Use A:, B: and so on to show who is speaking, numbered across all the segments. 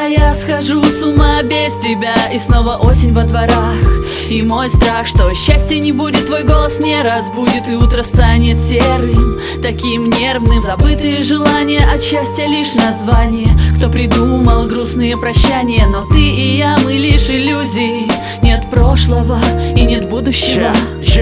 A: я схожу с ума без тебя, и снова осень во дворах. И мой страх, что счастья не будет, твой голос не разбудит, и утро станет серым, таким нервным. Забытые желания, от счастья лишь название. Кто придумал грустные прощания? Но ты и я, мы лишь иллюзии. Нет прошлого и нет будущего.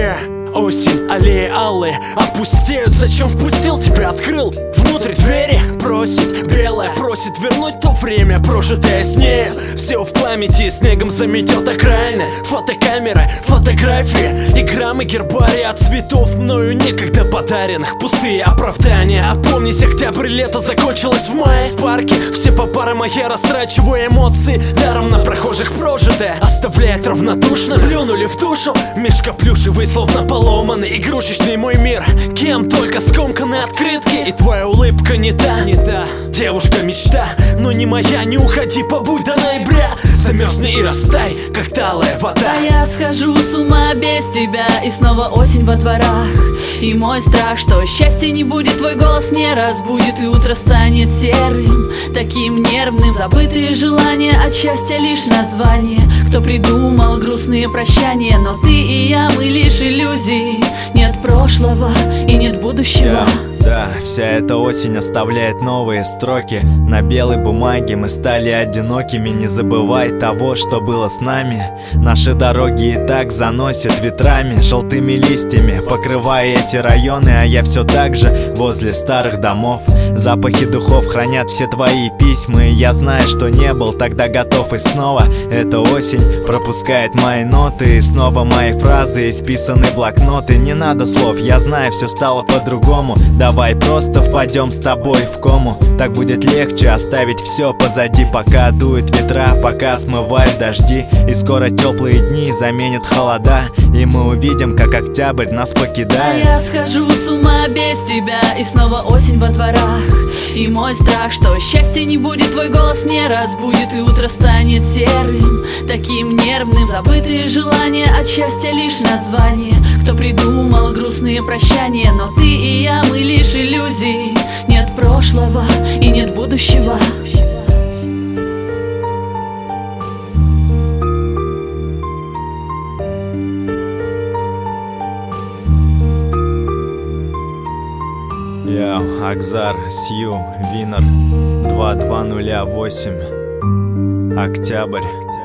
B: Осень, аллеи алые опустеют. Зачем впустил тебя, открыл внутрь двери? Просит белое, просит вернуть то время, прожитое с ней. Все в памяти, снегом заметет окраины. Фотокамеры, фотографии и граммы гербария от цветов, мною некогда подаренных. Пустые оправдания. Опомнись, октябрь, лето закончилось в мае. В парке все по парам, а я растрачиваю эмоции даром на прохожих. Прожитое оставляет равнодушно. Плюнули в душу, мешка плюшевый, словно поломанный игрушечный мой мир. Кем только скомканы открытки, и твоя улыбка не та. Девушка мечта, но не моя. Не уходи, побудь до ноября. Замерзни и растай, как талая вода.
A: А я схожу с ума без тебя, и снова осень во дворах. И мой страх, что счастья не будет, твой голос не разбудит, и утро станет серым, таким нервным. Забытые желания, от счастья лишь название. Кто придумал грустные прощания? Но ты и я, мы лишь иллюзии. Нет прошлого и нет будущего.
C: Да, вся эта осень оставляет новые строки на белой бумаге. Мы стали одинокими, не забывай того, что было с нами. Наши дороги и так заносят ветрами, желтыми листьями покрывая эти районы. А я все так же возле старых домов. Запахи духов хранят все твои письма, и я знаю, что не был тогда готов. И снова эта осень пропускает мои ноты, и снова мои фразы исписаны блокноты. Не надо слов, я знаю, все стало по-другому. Давай просто впадем с тобой в кому. Так будет легче оставить все позади, пока дуют ветра, пока смывают дожди. И скоро теплые дни заменят холода, и мы увидим, как октябрь нас покидает.
A: А я схожу с ума без тебя, и снова осень во дворах. И мой страх, что счастья не будет, твой голос не разбудит, и утро станет серым, таким нервным. Забытые желания, от счастья лишь название. Кто придумал грустные прощания? Но ты и я, мы лишь иллюзии. Нет прошлого и нет будущего.
C: Я Акзар, Сью, Винер, 2208. Октябрь.